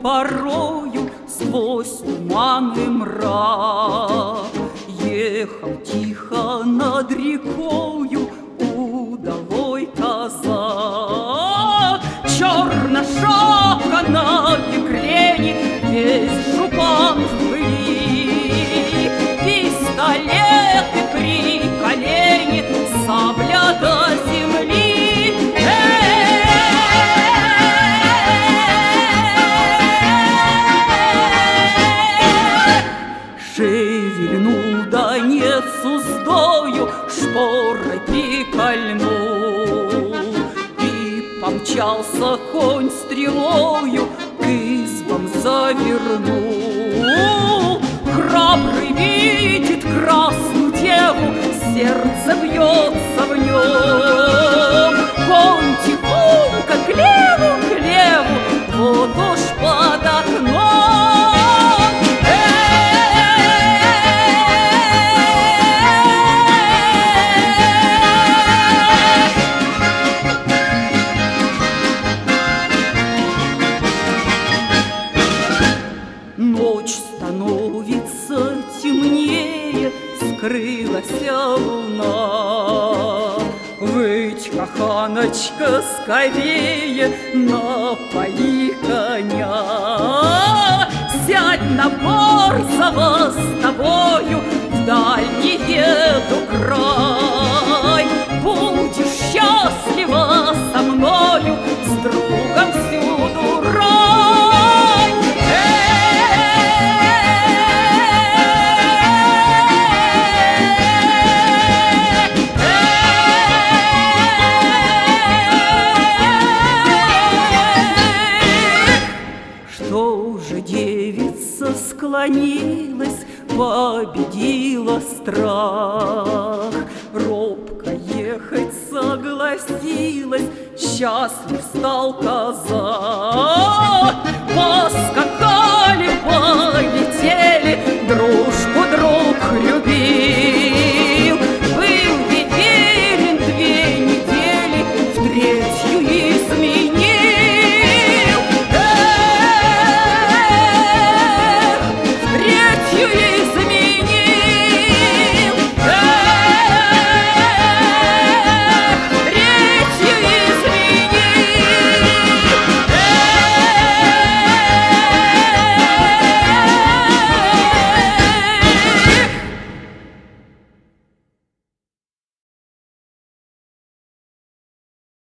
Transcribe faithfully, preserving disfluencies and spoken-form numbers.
порою сквозь туман и мрак. Ехал тихо над рекою удалой казак. Черная шапка на бекрени, весь жупан в пыли, пистолеты при колене, сабля до земли. Шевельнул донец уздою, шпорой прикольнул, и помчался конь стрелою, к избам завернул. Храбрый видит красную деву, сердце бьется в нем. Конь тихонько к леву, к леву, вот уж под окном. Ночь становится темнее, скрылась луна. Выть, каханочка, скорее, напои коня. Сядь на борзого с тобою, в дальний еду край. Будешь счастлива со мною, с другом всюду рай. Что же девица склонилась, победила страх, робко ехать согласилась, счастлив стал казак. Поскакали, полетели, дружку друг любил.